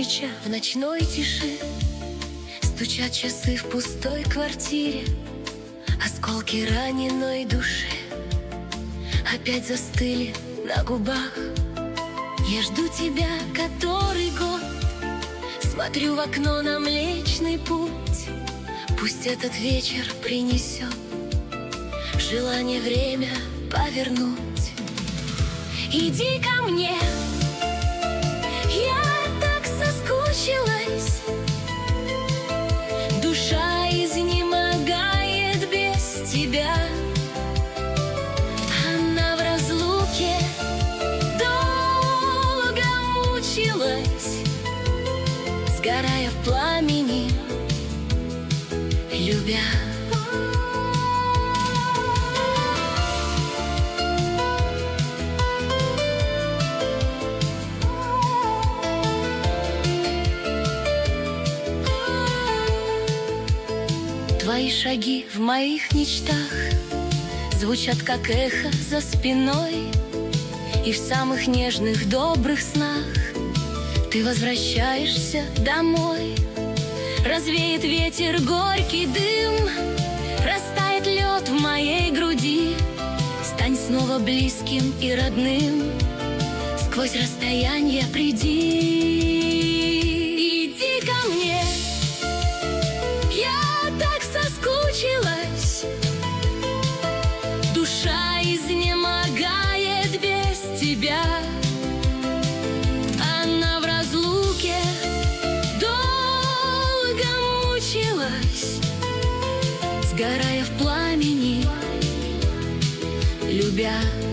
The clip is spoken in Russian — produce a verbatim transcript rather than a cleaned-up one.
свеча в ночной тиши, стучат часы в пустой квартире, осколки раненой души опять застыли на губах. Я жду тебя который год, смотрю в окно на Млечный Путь. Пусть этот вечер принесет желание время повернуть. Иди ко мне, я так соскучилась. Душа изнемогает без тебя. Она в разлуке долго мучилась, сгорая в пламени, любя. Твои шаги в моих мечтах звучат, как эхо за спиной, и в самых нежных добрых снах ты возвращаешься домой. Развеет ветер горький дым, растает лед в моей груди. Стань снова близким и родным, сквозь расстояние приди. Иди ко мне, я так соскучилась. Душа изнемогает без тебя. Она в разлуке долго мучилась, сгорая в пламени, любя.